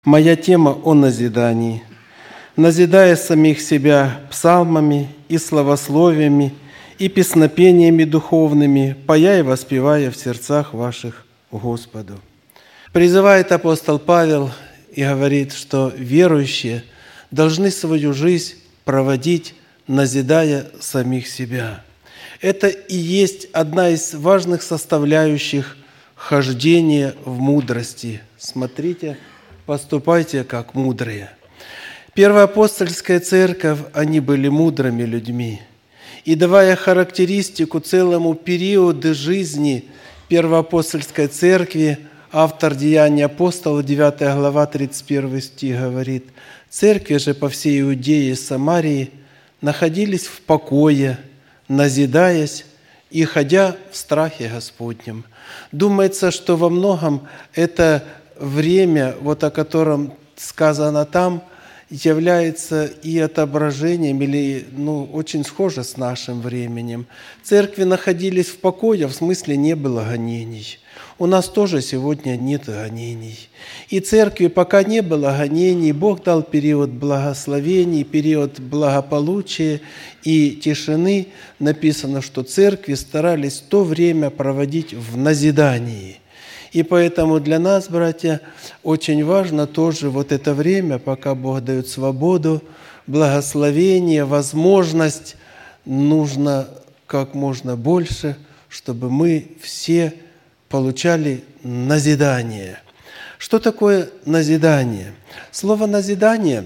Моя тема о назидании. Назидая самих себя псалмами и славословиями, и песнопениями духовными, пая и воспевая в сердцах ваших Господу. Призывает апостол Павел и говорит, что верующие должны свою жизнь проводить, назидая самих себя. Это и есть одна из важных составляющих хождения в мудрости. Смотрите, поступайте как мудрые. Первоапостольская церковь, они были мудрыми людьми. И давая характеристику целому периоду жизни Первоапостольской церкви, автор Деяний апостолов, 9 глава, 31 стих говорит: «Церкви же по всей Иудее и Самарии находились в покое, назидаясь и ходя в страхе Господнем». Думается, что во многом это время, о котором сказано там, является и отображением, или очень схоже с нашим временем. Церкви находились в покое, в смысле не было гонений. У нас тоже сегодня нет гонений. И церкви, пока не было гонений, Бог дал период благословений, период благополучия и тишины. Написано, что церкви старались то время проводить в назидании. И поэтому для нас, братья, очень важно тоже это время, пока Бог дает свободу, благословение, возможность, нужно как можно больше, чтобы мы все получали назидание. Что такое назидание? Слово «назидание»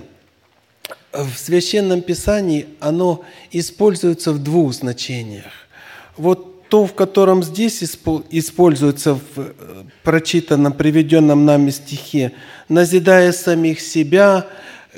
в Священном Писании, оно используется в двух значениях. То, в котором здесь используется в прочитанном, приведенном нами стихе, назидая самих себя,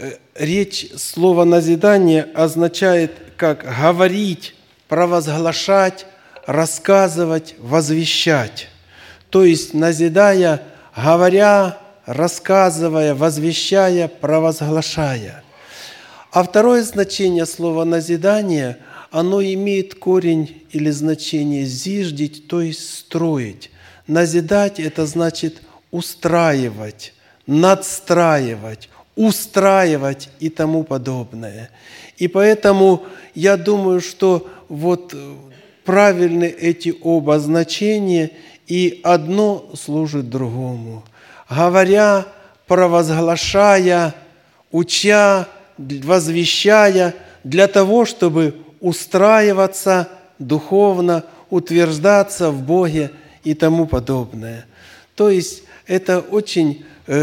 слово «назидание» означает как говорить, провозглашать, рассказывать, возвещать. То есть назидая, говоря, рассказывая, возвещая, провозглашая. А второе значение слова «назидание» оно имеет корень или значение «зиждить», то есть «строить». Назидать – это значит устраивать, надстраивать, устраивать и тому подобное. И поэтому я думаю, что правильны эти оба значения, и одно служит другому. Говоря, провозглашая, уча, возвещая, для того, чтобы устраиваться духовно, утверждаться в Боге и тому подобное. То есть это очень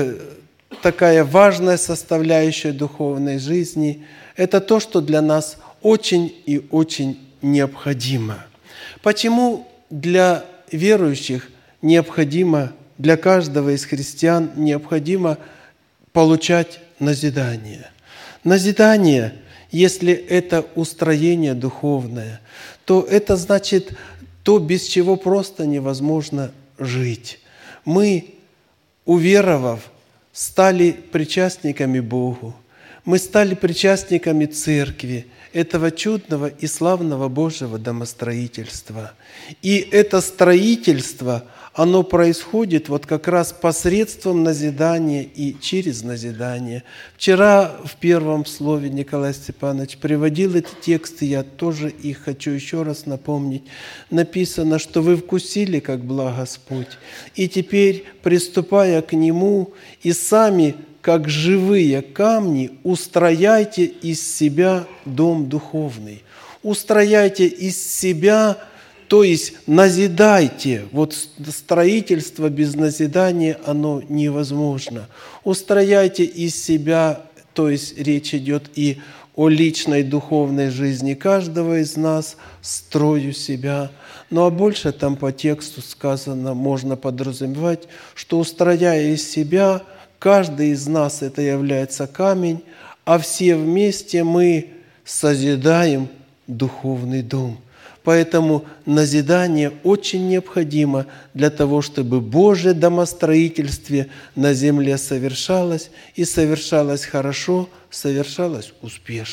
такая важная составляющая духовной жизни. Это то, что для нас очень и очень необходимо. Почему для верующих необходимо, для каждого из христиан необходимо получать назидание? Назидание, если это устроение духовное, то это значит то, без чего просто невозможно жить. Мы, уверовав, стали причастниками Богу. Мы стали причастниками Церкви, этого чудного и славного Божьего домостроительства. И это строительство, оно происходит как раз посредством назидания и через назидание. Вчера в первом слове Николай Степанович приводил эти тексты, я тоже их хочу еще раз напомнить. Написано, что вы вкусили, как благ Господь, и теперь, приступая к Нему, и сами, как живые камни, устрояйте из себя дом духовный. Устрояйте из себя, то есть назидайте. Строительство без назидания, оно невозможно. Устрояйте из себя, то есть речь идет и о личной духовной жизни каждого из нас, строю себя. Ну а больше там по тексту сказано, можно подразумевать, что устрояя из себя, каждый из нас это является камень, а все вместе мы созидаем духовный дом. Поэтому назидание очень необходимо для того, чтобы Божье домостроительство на земле совершалось, и совершалось хорошо, совершалось успешно.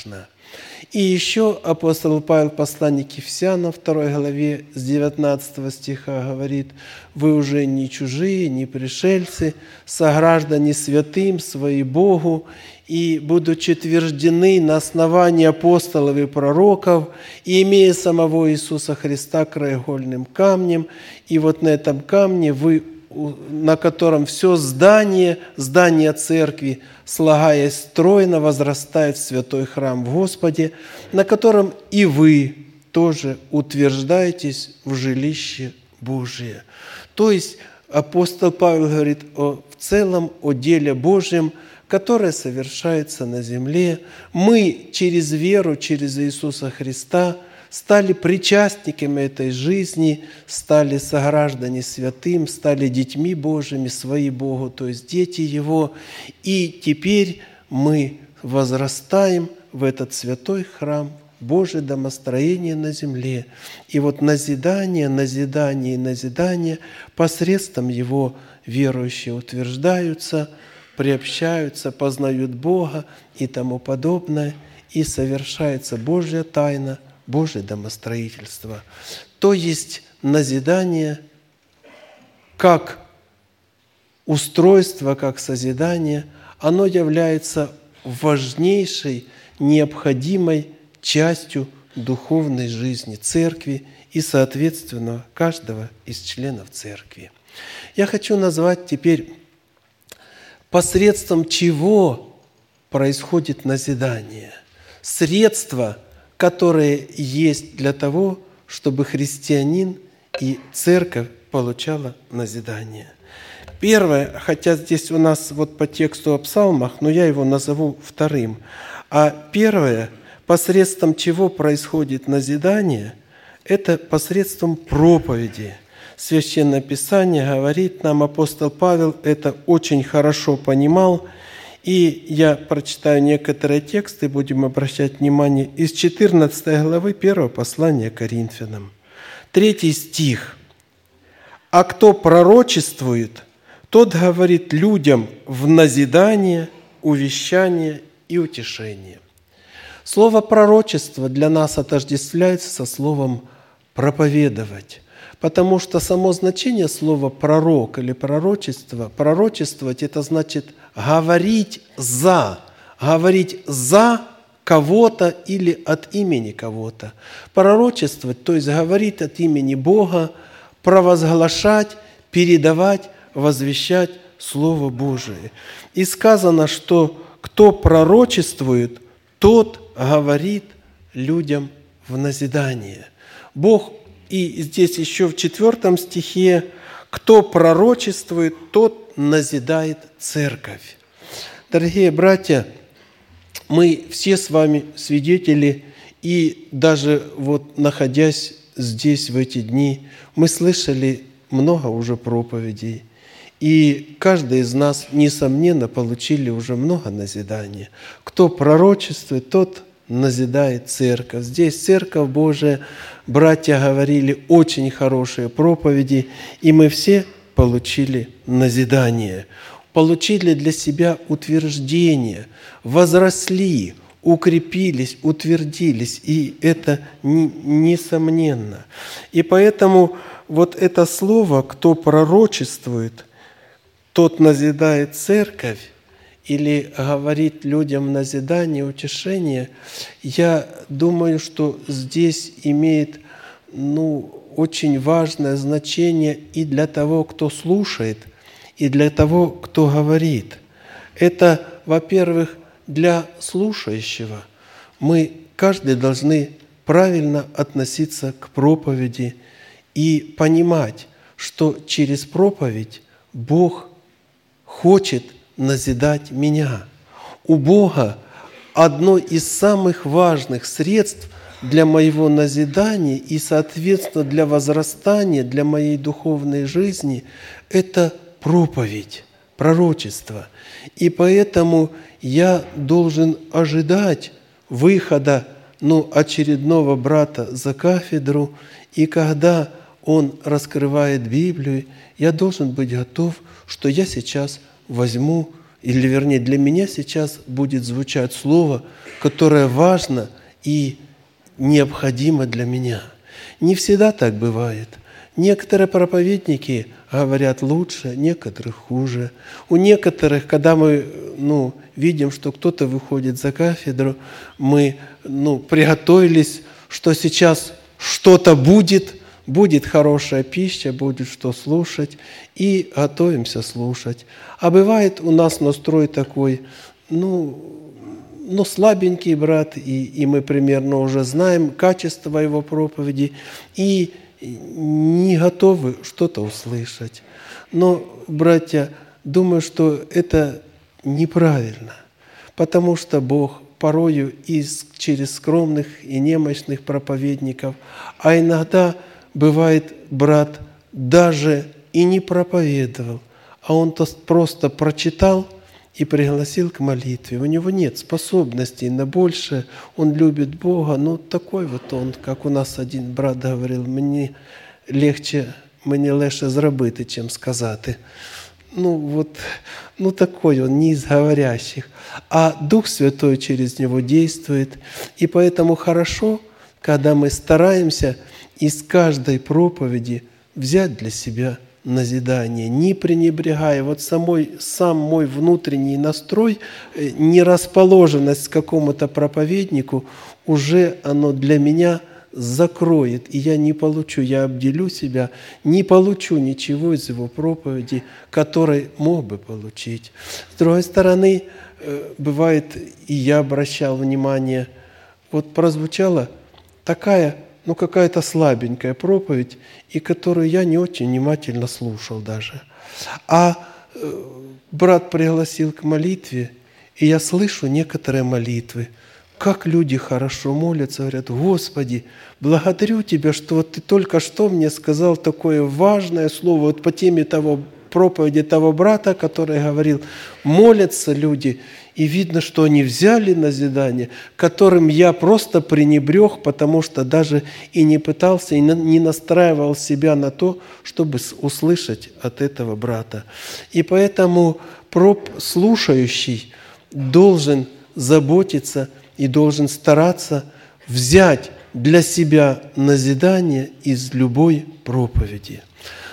И еще апостол Павел в послании к Ефесянам 2 главе с 19 стиха говорит: «Вы уже не чужие, не пришельцы, сограждане святым свои Богу, и, будучи тверждены на основании апостолов и пророков, и имея самого Иисуса Христа краеугольным камнем, и вот на этом камне вы, на котором все здание церкви, слагаясь стройно, возрастает в святой храм в Господе, на котором и вы тоже утверждаетесь в жилище Божие». То есть апостол Павел говорит в целом о деле Божьем, которое совершается на земле. Мы через веру, через Иисуса Христа стали причастниками этой жизни, стали сограждане святым, стали детьми Божьими, свои Богу, то есть дети Его. И теперь мы возрастаем в этот святой храм, Божие домостроение на земле. И вот назидание посредством его верующие утверждаются, приобщаются, познают Бога и тому подобное, и совершается Божья тайна, Божье домостроительство. То есть назидание как устройство, как созидание, оно является важнейшей, необходимой частью духовной жизни церкви и, соответственно, каждого из членов церкви. Я хочу назвать теперь, посредством чего происходит назидание. Средства, которые есть для того, чтобы христианин и церковь получала назидание. Первое, хотя здесь у нас вот по тексту о псалмах, но я его назову вторым. А первое, посредством чего происходит назидание, это посредством проповеди. Священное Писание говорит нам, апостол Павел это очень хорошо понимал, и я прочитаю некоторые тексты, будем обращать внимание, из 14 главы 1 послания Коринфянам. 3 стих. «А кто пророчествует, тот говорит людям в назидание, увещание и утешение». Слово «пророчество» для нас отождествляется со словом «проповедовать», потому что само значение слова «пророк» или «пророчество», «пророчествовать» – это значит говорить за кого-то или от имени кого-то. Пророчествовать, то есть говорить от имени Бога, провозглашать, передавать, возвещать Слово Божие. И сказано, что кто пророчествует, тот говорит людям в назидание. Бог, и здесь еще в 4 стихе, кто пророчествует, тот назидает церковь. Дорогие братья, мы все с вами свидетели, и даже вот находясь здесь в эти дни, мы слышали много уже проповедей. И каждый из нас, несомненно, получили уже много назидания. Кто пророчествует, тот назидает церковь. Здесь Церковь Божия, братья говорили очень хорошие проповеди, и мы все получили назидание, получили для себя утверждение, возросли, укрепились, утвердились, и это несомненно. И поэтому вот это слово «кто пророчествует», тот назидает церковь или говорит людям назидание, утешение, я думаю, что здесь имеет очень важное значение и для того, кто слушает, и для того, кто говорит. Это, во-первых, для слушающего. Мы, каждый, должны правильно относиться к проповеди и понимать, что через проповедь Бог хочет назидать меня. У Бога одно из самых важных средств для моего назидания и, соответственно, для возрастания, для моей духовной жизни – это проповедь, пророчество. И поэтому я должен ожидать выхода очередного брата за кафедру, и когда он раскрывает Библию, я должен быть готов, что я сейчас возьму, или вернее для меня сейчас будет звучать слово, которое важно и необходимо для меня. Не всегда так бывает. Некоторые проповедники говорят лучше, некоторых хуже. У некоторых, когда мы видим, что кто-то выходит за кафедру, мы приготовились, что сейчас что-то будет хорошая пища, будет что слушать, и готовимся слушать. А бывает у нас настрой такой, слабенький брат, и мы примерно уже знаем качество его проповеди, и не готовы что-то услышать. Но, братья, думаю, что это неправильно, потому что Бог порою через скромных и немощных проповедников, а иногда бывает, брат даже и не проповедовал, а он просто прочитал и пригласил к молитве. У него нет способностей на большее, он любит Бога, такой вот он, как у нас один брат говорил, мені легше зробити, чим сказати. Такой он, не из говорящих. А Дух Святой через него действует. И поэтому хорошо, когда мы стараемся из каждой проповеди взять для себя назидание, не пренебрегая. Сам мой внутренний настрой, нерасположенность к какому-то проповеднику, уже оно для меня закроет, и я не получу, я обделю себя, не получу ничего из его проповеди, который мог бы получить. С другой стороны, бывает, и я обращал внимание, прозвучала такая, какая-то слабенькая проповедь, и которую я не очень внимательно слушал даже. А брат пригласил к молитве, и я слышу некоторые молитвы, как люди хорошо молятся, говорят: «Господи, благодарю Тебя, что Ты только что мне сказал такое важное слово». По теме проповеди того брата, который говорил, молятся люди, и видно, что они взяли назидание, которым я просто пренебрег, потому что даже и не пытался, и не настраивал себя на то, чтобы услышать от этого брата. И поэтому слушающий должен заботиться и должен стараться взять для себя назидание из любой проповеди.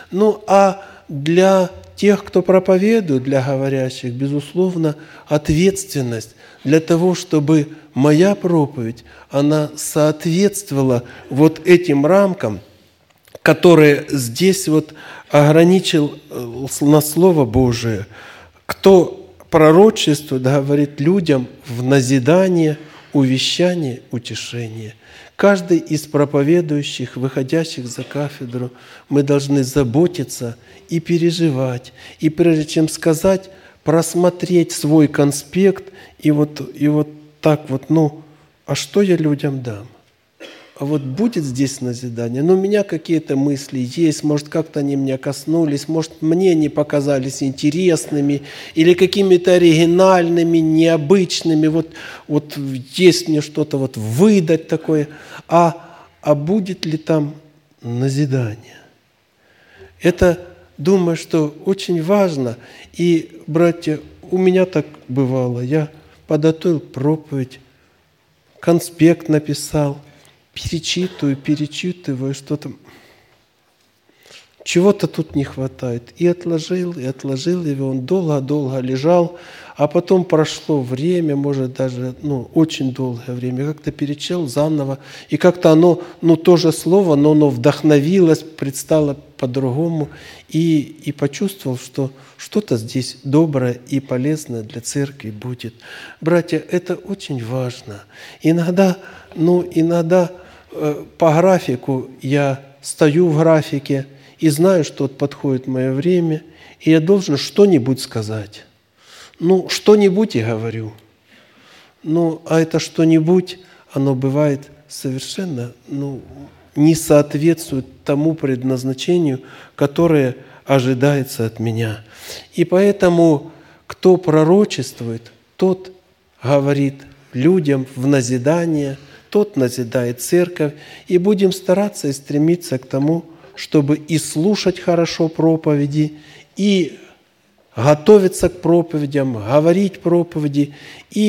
А для тех, кто проповедует, для говорящих, безусловно, ответственность для того, чтобы моя проповедь, она соответствовала этим рамкам, которые здесь ограничил на Слово Божие. Кто пророчествует, говорит людям в назидание, увещание, утешение. Каждый из проповедующих, выходящих за кафедру, мы должны заботиться и переживать. И прежде чем сказать, просмотреть свой конспект и так а что я людям дам? А будет здесь назидание? У меня какие-то мысли есть, может, как-то они меня коснулись, может, мне не показались интересными или какими-то оригинальными, необычными. Есть мне что-то выдать такое. А будет ли там назидание? Это, думаю, что очень важно. И, братья, у меня так бывало. Я подготовил проповедь, конспект написал, перечитываю, что-то. Чего-то тут не хватает. И отложил его. Он долго-долго лежал, а потом прошло время, может даже очень долгое время. Как-то перечел заново. И как-то оно, то же слово, но оно вдохновилось, предстало по-другому. И почувствовал, что что-то здесь доброе и полезное для церкви будет. Братья, это очень важно. Иногда по графику я стою в графике и знаю, что подходит мое время, и я должен что-нибудь сказать. Что-нибудь и говорю. А это что-нибудь, оно бывает совершенно, не соответствует тому предназначению, которое ожидается от меня. И поэтому, кто пророчествует, тот говорит людям в назидание, тот назидает церковь, и будем стараться и стремиться к тому, чтобы и слушать хорошо проповеди, и готовиться к проповедям, говорить проповеди, и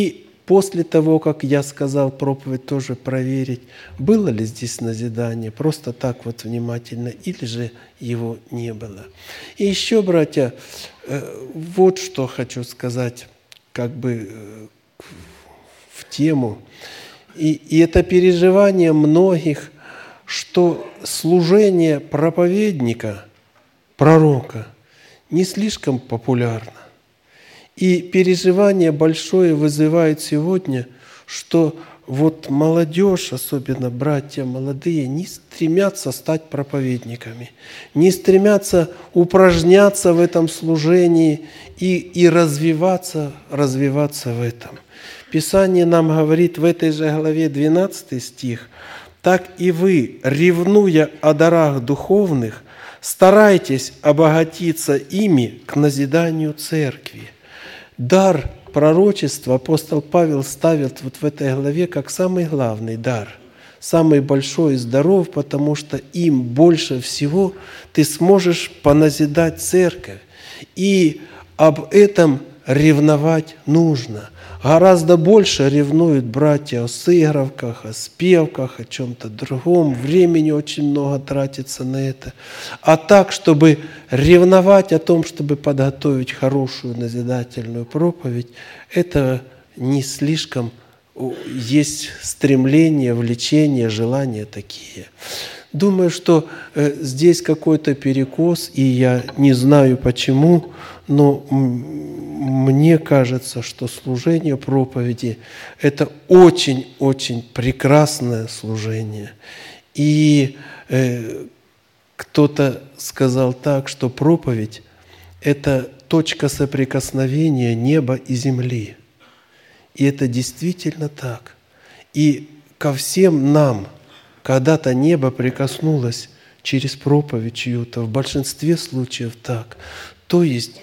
после того, как я сказал проповедь, тоже проверить, было ли здесь назидание, просто так вот внимательно, или же его не было. И еще, братья, вот что хочу сказать, как бы в тему. И это переживание многих, что служение проповедника, пророка, не слишком популярно. И переживание большое вызывает сегодня, что вот молодежь, особенно братья молодые, не стремятся стать проповедниками, не стремятся упражняться в этом служении и развиваться в этом. Писание нам говорит в этой же главе 12 стих: «Так и вы, ревнуя о дарах духовных, старайтесь обогатиться ими к назиданию церкви». Дар пророчества апостол Павел ставит вот в этой главе как самый главный дар, самый большой из даров, потому что им больше всего ты сможешь поназидать церковь. И об этом ревновать нужно. Гораздо больше ревнуют братья о сыгравках, о спевках, о чем-то другом. Времени очень много тратится на это. А так, чтобы ревновать о том, чтобы подготовить хорошую назидательную проповедь, это не слишком есть стремление, влечение, желания такие. Думаю, что здесь какой-то перекос, и я не знаю почему, но мне кажется, что служение проповеди – это очень-очень прекрасное служение. И кто-то сказал так, что проповедь – это точка соприкосновения неба и земли. И это действительно так. И ко всем нам когда-то небо прикоснулось через проповедь чью-то, в большинстве случаев так. То есть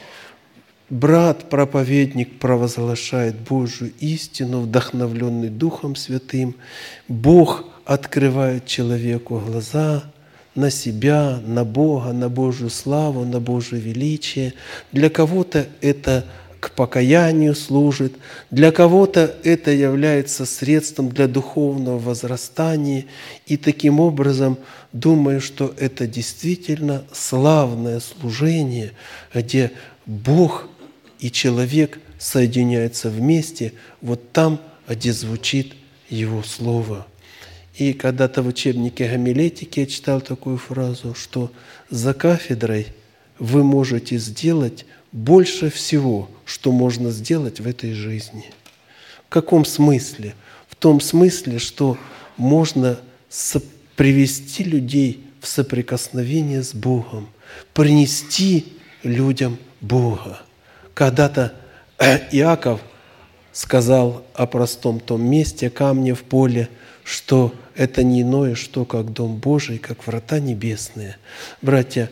брат-проповедник провозглашает Божью истину, вдохновленный Духом Святым. Бог открывает человеку глаза на себя, на Бога, на Божью славу, на Божье величие. Для кого-то это к покаянию служит, для кого-то это является средством для духовного возрастания. И таким образом, думаю, что это действительно славное служение, где Бог и человек соединяются вместе, вот там, где звучит Его Слово. И когда-то в учебнике гомилетики я читал такую фразу, что за кафедрой вы можете сделать больше всего, что можно сделать в этой жизни. В каком смысле? В том смысле, что можно привести людей в соприкосновение с Богом, принести людям Бога. Когда-то Иаков сказал о простом том месте, камне в поле, что это не иное, что как Дом Божий, как врата небесные. Братья,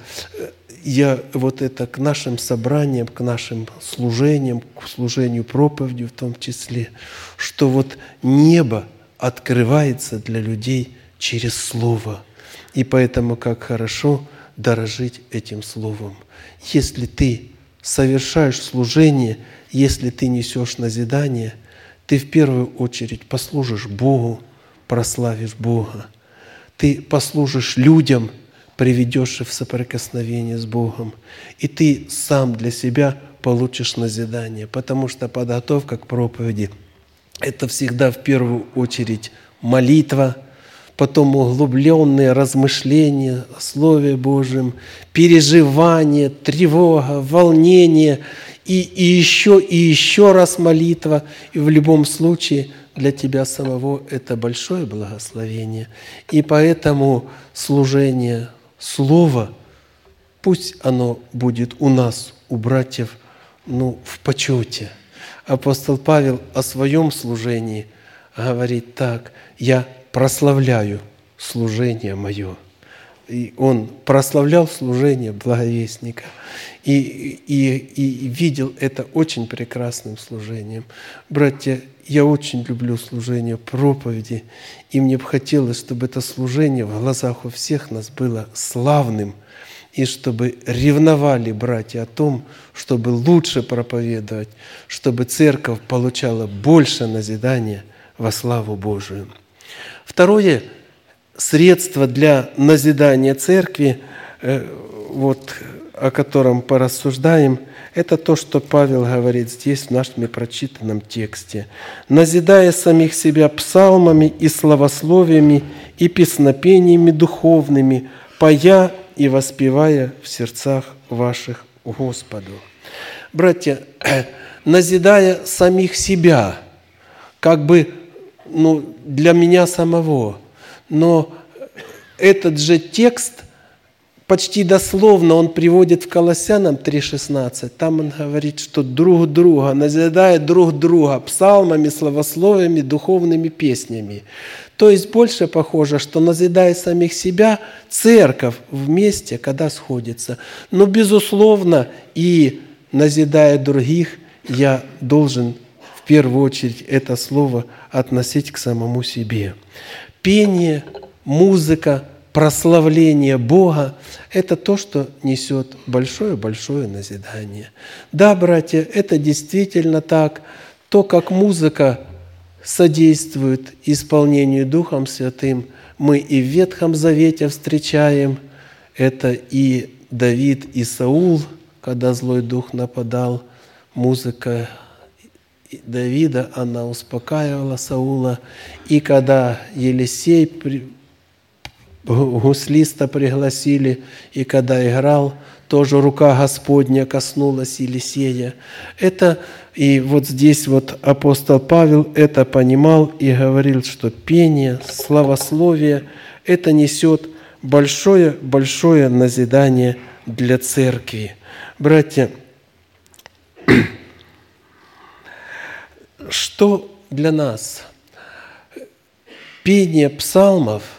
я вот это к нашим собраниям, к нашим служениям, к служению проповедью в том числе, что вот небо открывается для людей через Слово. И поэтому как хорошо дорожить этим Словом. Если ты совершаешь служение, если ты несешь назидание, ты в первую очередь послужишь Богу, прославишь Бога. Ты послужишь людям, приведешь их в соприкосновение с Богом. И ты сам для себя получишь назидание, потому что подготовка к проповеди – это всегда в первую очередь молитва, потом углубленные размышления о Слове Божьем, переживание, тревога, волнение, и еще раз молитва. И в любом случае для тебя самого это большое благословение. И поэтому служение Слова, пусть оно будет у нас, у братьев, в почете. Апостол Павел о своем служении говорит так: «Я прославляю служение мое». И он прославлял служение благовестника и видел это очень прекрасным служением. Братья, я очень люблю служение проповеди, и мне бы хотелось, чтобы это служение в глазах у всех нас было славным и чтобы ревновали братья о том, чтобы лучше проповедовать, чтобы церковь получала больше назидания во славу Божию. Второе средство для назидания церкви, о котором порассуждаем, это то, что Павел говорит здесь в нашем прочитанном тексте. «Назидая самих себя псалмами и славословиями и песнопениями духовными, поя и воспевая в сердцах ваших Господу». Братья, назидая самих себя, для меня самого, но этот же текст почти дословно он приводит в Колоссянам 3,16. Там он говорит, что друг друга, назидая друг друга псалмами, славословиями, духовными песнями. То есть больше похоже, что назидая самих себя, церковь вместе, когда сходится. Но, безусловно, и назидая других, я должен в первую очередь это слово относить к самому себе. Пение, музыка, прославление Бога – это то, что несет большое-большое назидание. Да, братья, это действительно так. То, как музыка содействует исполнению Духом Святым, мы и в Ветхом Завете встречаем. Это и Давид, и Саул, когда злой дух нападал, музыка Давида, она успокаивала Саула. И когда Елисей гуслиста пригласили, и когда играл, тоже рука Господня коснулась Елисея. И вот здесь апостол Павел это понимал и говорил, что пение, славословие – это несет большое назидание для церкви. Братья, что для нас? Пение псалмов –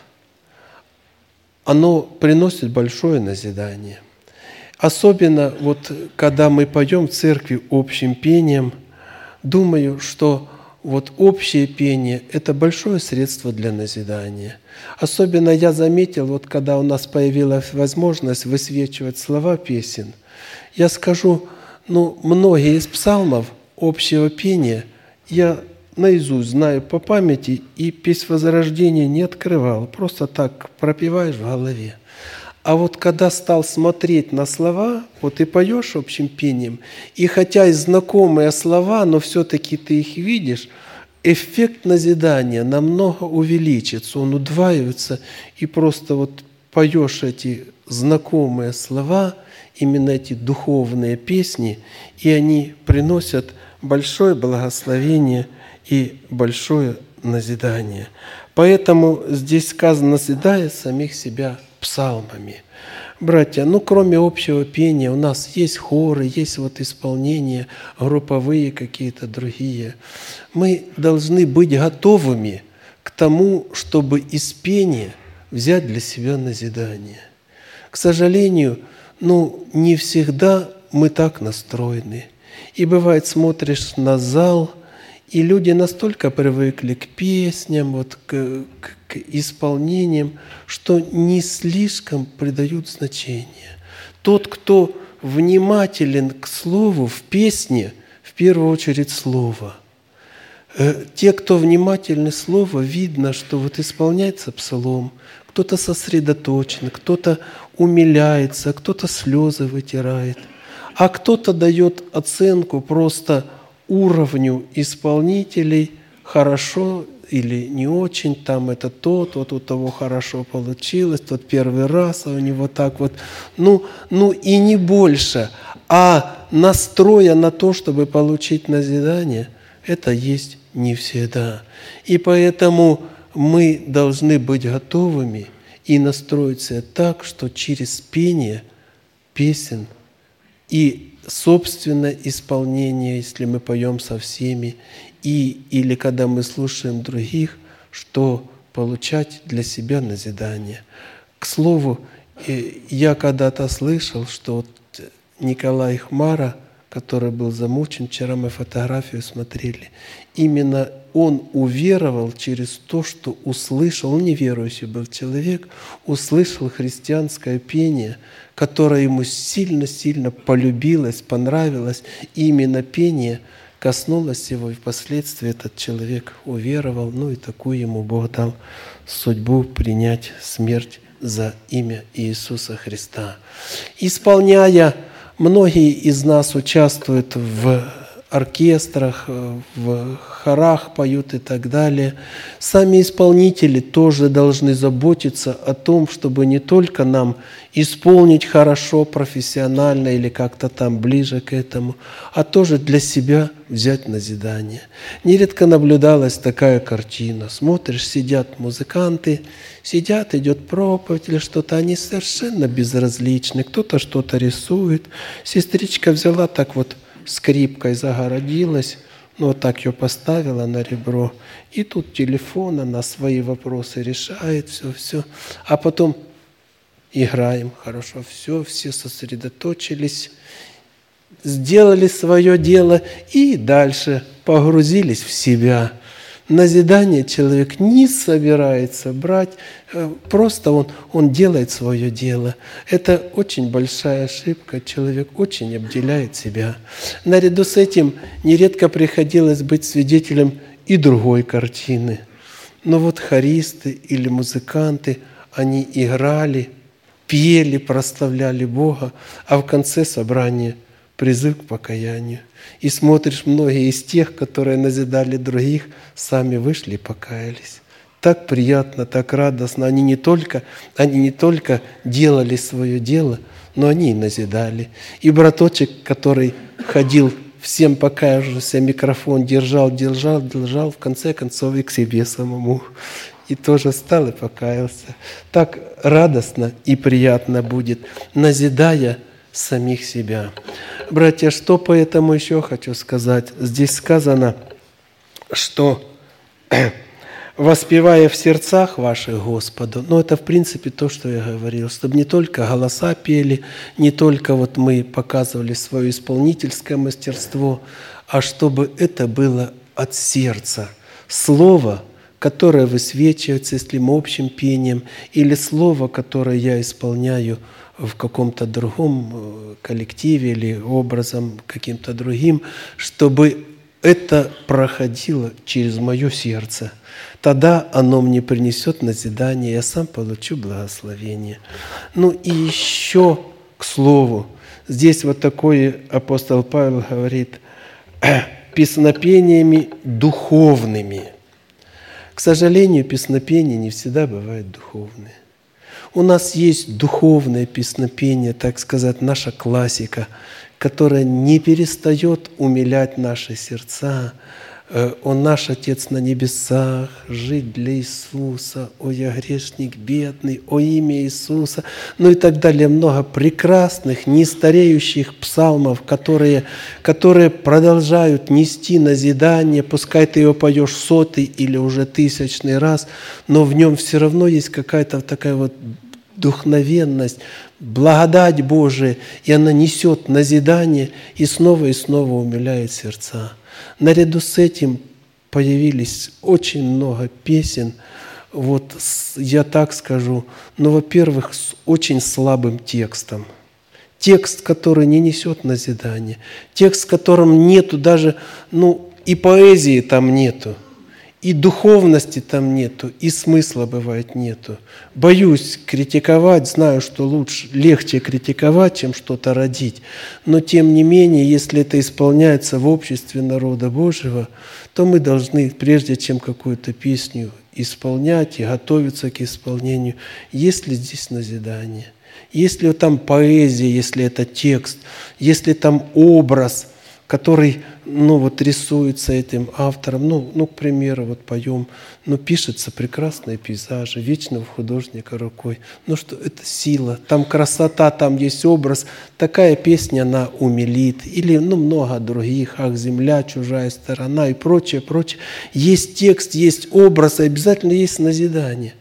оно приносит большое назидание. Особенно когда мы поем в церкви общим пением, думаю, что общее пение – это большое средство для назидания. Особенно я заметил, когда у нас появилась возможность высвечивать слова песен, я скажу, многие из псалмов общего пения я наизусть знаю по памяти, и «Песнь возрождения» не открывал, просто так пропеваешь в голове. А когда стал смотреть на слова, и поешь общим пением, и хотя и знакомые слова, но все-таки ты их видишь, эффект назидания намного увеличится, он удваивается, и просто поешь эти знакомые слова, именно эти духовные песни, и они приносят большое благословение и большое назидание. Поэтому здесь сказано, назидая самих себя псалмами. Братья, кроме общего пения, у нас есть хоры, есть исполнения, групповые какие-то другие. Мы должны быть готовыми к тому, чтобы из пения взять для себя назидание. К сожалению, не всегда мы так настроены. И бывает, смотришь на зал, и люди настолько привыкли к песням, к исполнениям, что не слишком придают значение. Тот, кто внимателен к слову в песне, в первую очередь слово. Те, кто внимательны к слову, видно, что исполняется псалом, кто-то сосредоточен, кто-то умиляется, кто-то слезы вытирает, а кто-то дает оценку просто уровню исполнителей, хорошо или не очень, там это тот, у того хорошо получилось, тот первый раз, а у него так и не больше. А настроя на то, чтобы получить назидание, это есть не всегда. И поэтому мы должны быть готовыми и настроиться так, что через пение песен и собственное исполнение, если мы поем со всеми, или когда мы слушаем других, что получать для себя назидание. К слову, я когда-то слышал, что Николай Хмара, который был замучен, вчера мы фотографию смотрели, именно он уверовал через то, что услышал, он неверующий был человек, услышал христианское пение, которое ему сильно-сильно полюбилось, понравилось, и именно пение коснулось его, и впоследствии этот человек уверовал, и такую ему Бог дал судьбу принять смерть за имя Иисуса Христа. Исполняя, многие из нас участвуют в оркестрах, в хорах поют и так далее. Сами исполнители тоже должны заботиться о том, чтобы не только нам исполнить хорошо, профессионально или как-то там ближе к этому, а тоже для себя взять назидание. Нередко наблюдалась такая картина. Смотришь, сидят музыканты, идет проповедь или что-то, они совершенно безразличны. Кто-то что-то рисует. Сестричка взяла так вот скрипкой загородилась, вот так ее поставила на ребро, и тут телефон, она свои вопросы решает, все. А потом играем хорошо, все сосредоточились, сделали свое дело и дальше погрузились в себя. Назидание человек не собирается брать, просто он делает свое дело. Это очень большая ошибка, человек очень обделяет себя. Наряду с этим нередко приходилось быть свидетелем и другой картины. Но вот хористы или музыканты, они играли, пели, прославляли Бога, а в конце собрания призыв к покаянию. И смотришь, многие из тех, которые назидали других, сами вышли и покаялись. Так приятно, так радостно. Они не только делали свое дело, но они и назидали. И браточек, который ходил, всем покаявшийся, микрофон держал, в конце концов и к себе самому. И тоже встал и покаялся. Так радостно и приятно будет, назидая самих себя. Братья, что поэтому еще хочу сказать? Здесь сказано, что воспевая в сердцах ваших Господу, это в принципе то, что я говорил, чтобы не только голоса пели, не только вот мы показывали свое исполнительское мастерство, а чтобы это было от сердца. Слово, которое высвечивается, если мы общим пением, или слово, которое я исполняю в каком-то другом коллективе или образом каким-то другим, чтобы это проходило через мое сердце. Тогда оно мне принесет назидание, я сам получу благословение. И еще к слову, здесь вот такое апостол Павел говорит, песнопениями духовными. К сожалению, песнопения не всегда бывают духовные. У нас есть духовное песнопение, так сказать, наша классика, которая не перестает умилять наши сердца. «О наш Отец на небесах, жить для Иисуса, о я грешник бедный, о имя Иисуса», и так далее. Много прекрасных, нестареющих псалмов, которые продолжают нести назидание, пускай ты его поешь 100-й или уже 1000-й раз, но в нем все равно есть какая-то такая вот вдохновенность, благодать Божия, и она несет назидание и снова умиляет сердца. Наряду с этим появились очень много песен, я так скажу, во-первых, с очень слабым текстом. Текст, который не несет назидания, текст, в котором нету даже, и поэзии там нету, и духовности там нету, и смысла бывает нету. Боюсь критиковать, знаю, что легче критиковать, чем что-то родить. Но тем не менее, если это исполняется в обществе народа Божьего, то мы должны, прежде чем какую-то песню исполнять и готовиться к исполнению, есть ли здесь назидание, есть ли там поэзия, если это текст, есть ли там образ, который, рисуется этим автором. К примеру, поем, пишется прекрасные пейзажи, вечного художника рукой. Что это сила, там красота, там есть образ. Такая песня, она умилит. Или, много других, «Ах, земля, чужая сторона» и прочее. Есть текст, есть образ, и обязательно есть назидание.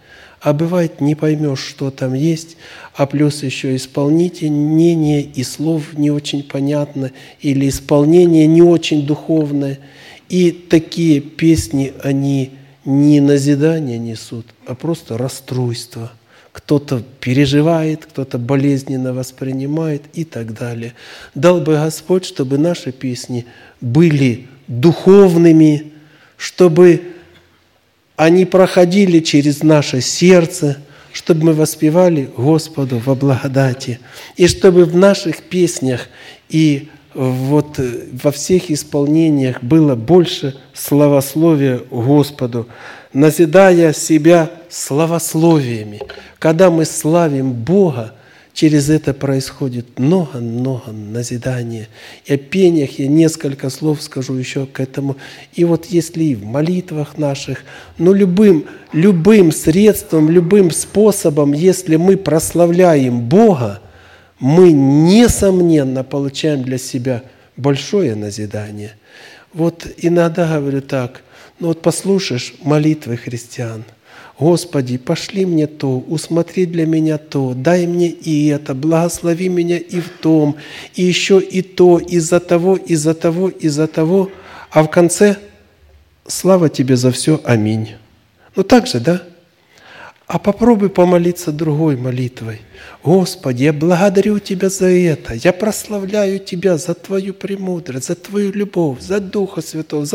а бывает не поймешь, что там есть, а плюс еще исполнение и слов не очень понятно, или исполнение не очень духовное. И такие песни, они не назидание несут, а просто расстройство. Кто-то переживает, кто-то болезненно воспринимает и так далее. Дал бы Господь, чтобы наши песни были духовными, чтобы они проходили через наше сердце, чтобы мы воспевали Господу во благодати, и чтобы в наших песнях и вот во всех исполнениях было больше славословия Господу, назидая себя славословиями. Когда мы славим Бога, через это происходит много-много назидания. И о пениях я несколько слов скажу еще к этому. И вот если и в молитвах наших, но любым средством, любым способом, если мы прославляем Бога, мы, несомненно, получаем для себя большое назидание. Вот иногда говорю так, послушаешь молитвы христиан, Господи, пошли мне то, усмотри для меня то, дай мне и это, благослови меня и в том, и еще и то, из-за того, из-за того, из-за того, а в конце слава Тебе за все, аминь. Так же, да? А попробуй помолиться другой молитвой. Господи, я благодарю Тебя за это, я прославляю Тебя за Твою премудрость, за Твою любовь, за Духа Святого,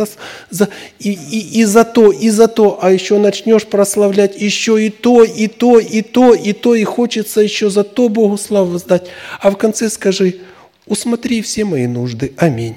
и за то, а еще начнешь прославлять еще и то, и то, и то, и то, и хочется еще за то Богу славу воздать. А в конце скажи, усмотри все мои нужды, аминь.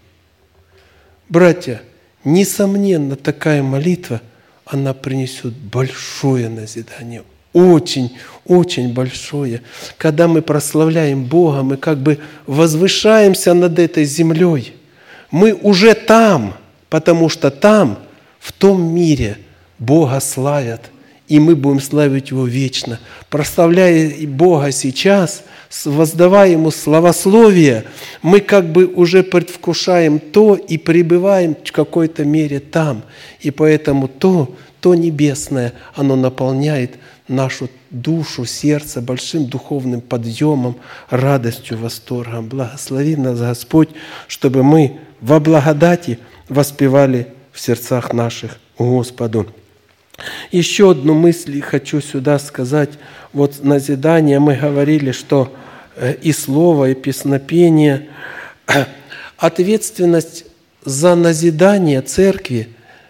Братья, несомненно, такая молитва – она принесет большое назидание, очень, очень большое. Когда мы прославляем Бога, мы как бы возвышаемся над этой землей. Мы уже там, потому что там, в том мире, Бога славят, и мы будем славить Его вечно. Прославляя Бога сейчас, воздавая Ему славословие, мы как бы уже предвкушаем то и пребываем в какой-то мере там. И поэтому то небесное, оно наполняет нашу душу, сердце большим духовным подъемом, радостью, восторгом. Благослови нас, Господь, чтобы мы во благодати воспевали в сердцах наших Господу. Еще одну мысль хочу сюда сказать. Вот назидание мы говорили, что и слово, и песнопение. Ответственность за назидание церкви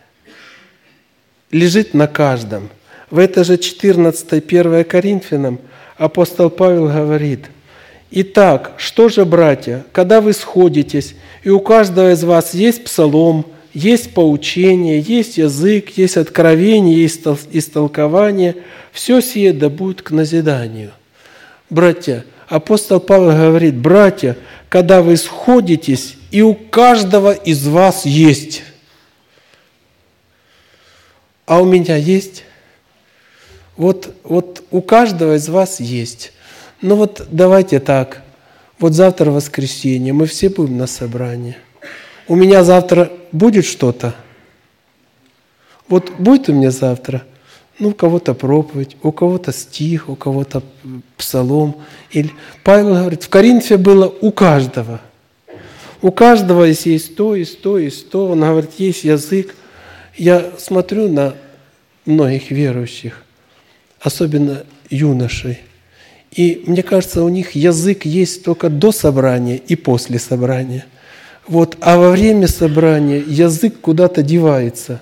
лежит на каждом. В это же 14, 1 Коринфянам апостол Павел говорит: «Итак, что же, братья, когда вы сходитесь, и у каждого из вас есть псалом, есть поучение, есть язык, есть откровение, есть истолкование, все сие да будет к назиданию». Братья, апостол Павел говорит: братья, когда вы сходитесь, и у каждого из вас есть. А у меня есть? Вот у каждого из вас есть. Давайте так. Завтра воскресенье, мы все будем на собрании. У меня завтра будет что-то? Будет у меня завтра? У кого-то проповедь, у кого-то стих, у кого-то псалом. Или Павел говорит, в Коринфе было у каждого. У каждого есть то, есть то, есть то. Он говорит, есть язык. Я смотрю на многих верующих, особенно юношей, и мне кажется, у них язык есть только до собрания и после собрания. А во время собрания язык куда-то девается.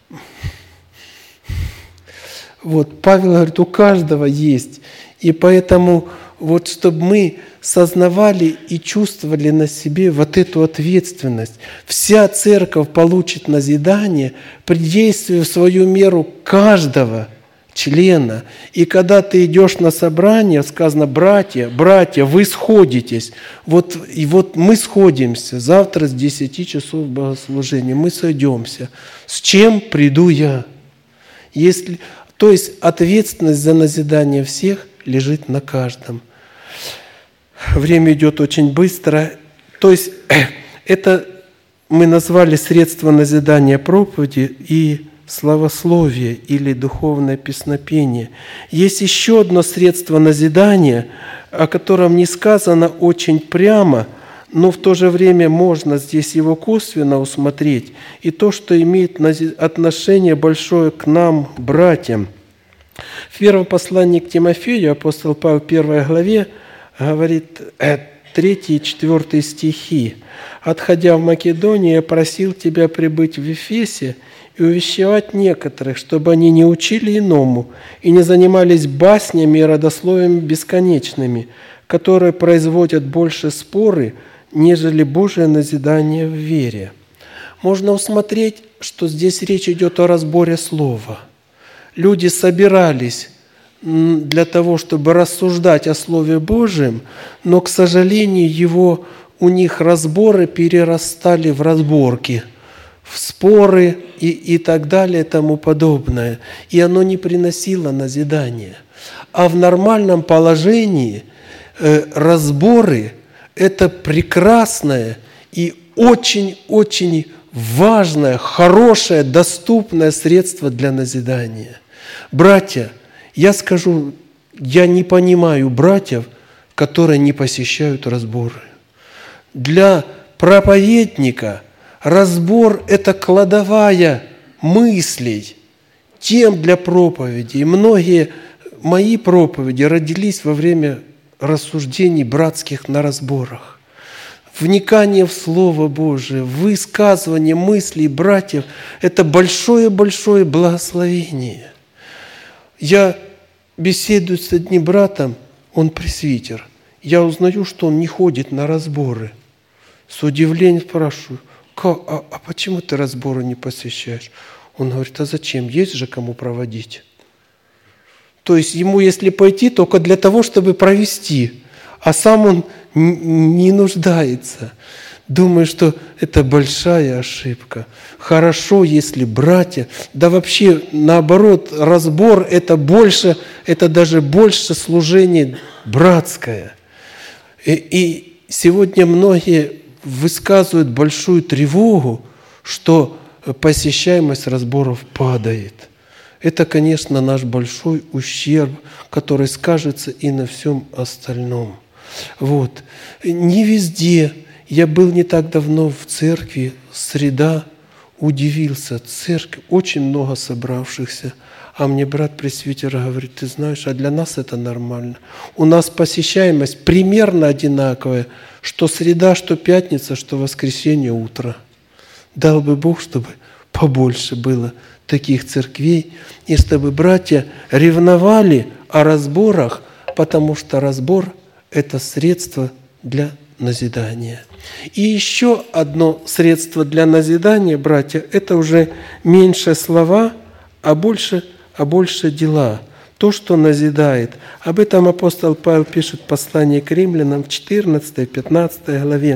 Павел говорит, у каждого есть. И поэтому, чтобы мы сознавали и чувствовали на себе эту ответственность. Вся церковь получит назидание при действии в свою меру каждого члена. И когда ты идешь на собрание, сказано, братья, вы сходитесь. Мы сходимся. Завтра с 10 часов богослужения мы сойдемся. С чем приду я? То есть ответственность за назидание всех лежит на каждом. Время идет очень быстро. То есть это мы назвали средства назидания проповеди и славословие или духовное песнопение. Есть еще одно средство назидания, о котором не сказано очень прямо, но в то же время можно здесь его косвенно усмотреть, и то, что имеет отношение большое к нам, братьям. В первом послании к Тимофею апостол Павел в 1 главе говорит 3 и 4 стихи. «Отходя в Македонию, я просил тебя прибыть в Ефесе и увещевать некоторых, чтобы они не учили иному и не занимались баснями и родословиями бесконечными, которые производят больше споры, нежели Божие назидание в вере». Можно усмотреть, что здесь речь идет о разборе слова. Люди собирались для того, чтобы рассуждать о Слове Божьем, но, к сожалению, у них разборы перерастали в разборки, в споры и так далее и тому подобное. И оно не приносило назидания. А в нормальном положении разборы – это прекрасное и очень-очень важное, хорошее, доступное средство для назидания. Братья, я скажу, я не понимаю братьев, которые не посещают разборы. Для проповедника разбор – это кладовая мыслей, тем для проповеди. И многие мои проповеди родились во время рассуждений братских на разборах. Вникание в Слово Божие, высказывание мыслей братьев – это большое-большое благословение. Я беседую с одним братом, он пресвитер. Я узнаю, что он не ходит на разборы. С удивлением спрашиваю, а почему ты разборы не посещаешь? Он говорит, а зачем? Есть же кому проводить. То есть ему, если пойти, только для того, чтобы провести, а сам он не нуждается. Думаю, что это большая ошибка. Хорошо, если братья, да вообще наоборот, разбор это даже больше служение братское. И сегодня многие высказывают большую тревогу, что посещаемость разборов падает. Это, конечно, наш большой ущерб, который скажется и на всем остальном. Вот. Не везде. Я был не так давно в церкви, среда, удивился. Церковь, очень много собравшихся. А мне брат-пресвитер говорит, ты знаешь, а для нас это нормально. У нас посещаемость примерно одинаковая, что среда, что пятница, что воскресенье утро. Дал бы Бог, чтобы побольше было таких церквей, и чтобы братья ревновали о разборах, потому что разбор – это средство для назидания. И еще одно средство для назидания, братья, это уже меньше слова, а больше дела. То, что назидает. Об этом апостол Павел пишет в послании к римлянам в 14-15 главе.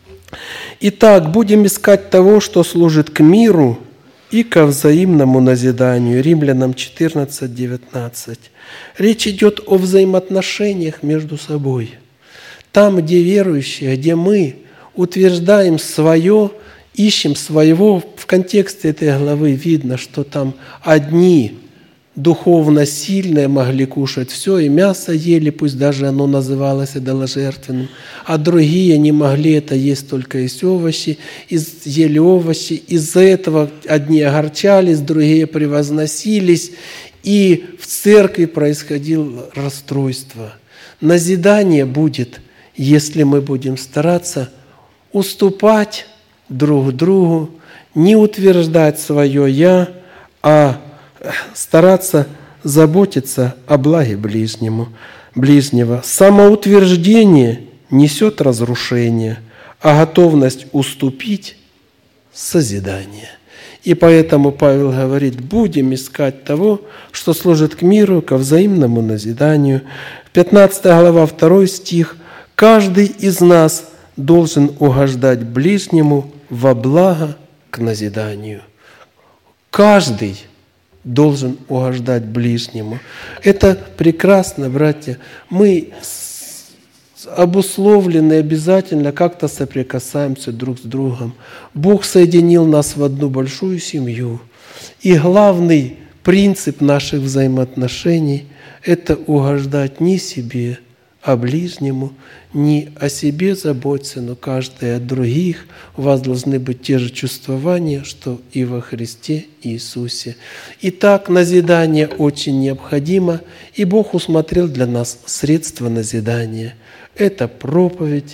«Итак, будем искать того, что служит к миру и ко взаимному назиданию». Римлянам 14-19. Речь идет о взаимоотношениях между собой. Там, где верующие, где мы утверждаем свое, ищем своего, в контексте этой главы видно, что там одни духовно сильные могли кушать все, и мясо ели, пусть даже оно называлось идоложертвенным, а другие не могли это есть, только есть овощи, ели овощи. Из-за этого одни огорчались, другие превозносились, и в церкви происходило расстройство. Назидание будет, если мы будем стараться уступать друг другу, не утверждать свое «я», а стараться заботиться о благе ближнего. Самоутверждение несет разрушение, а готовность уступить – созидание. И поэтому Павел говорит, будем искать того, что служит к миру, ко взаимному назиданию. 15 глава, 2 стих. «Каждый из нас должен угождать ближнему во благо к назиданию». Каждый должен угождать ближнему. Это прекрасно, братья. Мы обусловлены обязательно, как-то соприкасаемся друг с другом. Бог соединил нас в одну большую семью. И главный принцип наших взаимоотношений – это угождать не себе, а ближнему, не о себе заботься, но каждый о других. У вас должны быть те же чувствования, что и во Христе Иисусе. Итак, назидание очень необходимо, и Бог усмотрел для нас средства назидания. Это проповедь,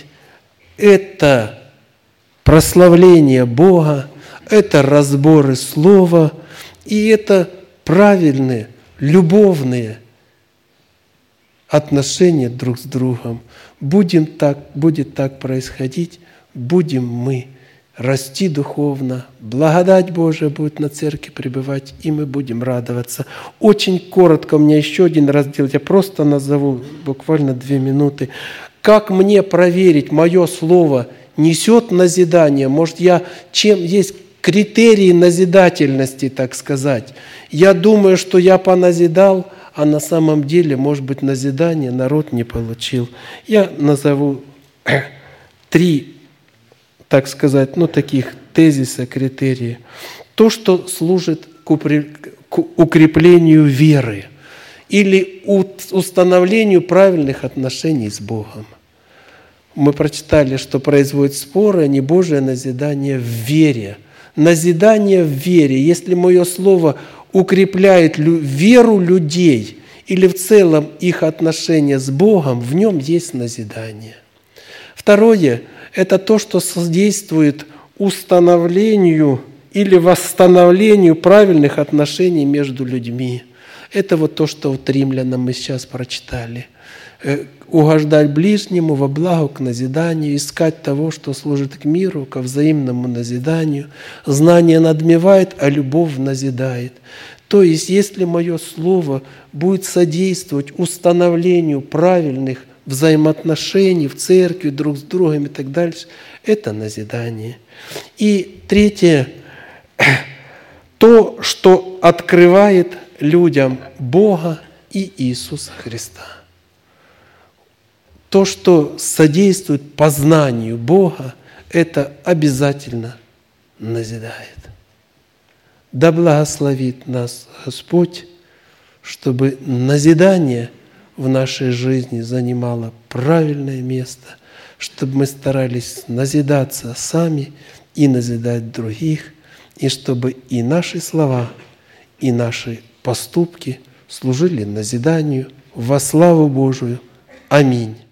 это прославление Бога, это разборы Слова, и это правильные, любовные отношения друг с другом. Будет так происходить, будем мы расти духовно, благодать Божия будет на церкви пребывать, и мы будем радоваться. Очень коротко, у меня еще один раздел, я просто назову, буквально 2 минуты. Как мне проверить, мое слово несет назидание? Может, чем есть критерии назидательности, так сказать? Я думаю, что я поназидал, а на самом деле, может быть, назидание народ не получил. Я назову 3, так сказать, таких тезиса, критерия. То, что служит к укреплению веры или установлению правильных отношений с Богом. Мы прочитали, что производит споры, а не Божие назидание в вере. Назидание в вере. Если мое слово укрепляет веру людей или в целом их отношения с Богом, в нем есть назидание. Второе – это то, что содействует установлению или восстановлению правильных отношений между людьми. Это вот то, что вот Римлянам мы сейчас прочитали. Угождать ближнему во благо к назиданию, искать того, что служит к миру, ко взаимному назиданию. Знание надмевает, а любовь назидает. То есть, если мое слово будет содействовать установлению правильных взаимоотношений в церкви друг с другом и так дальше, это назидание. И третье, то, что открывает людям Бога и Иисуса Христа. То, что содействует познанию Бога, это обязательно назидает. Да благословит нас Господь, чтобы назидание в нашей жизни занимало правильное место, чтобы мы старались назидаться сами и назидать других, и чтобы и наши слова, и наши поступки служили назиданию во славу Божию. Аминь.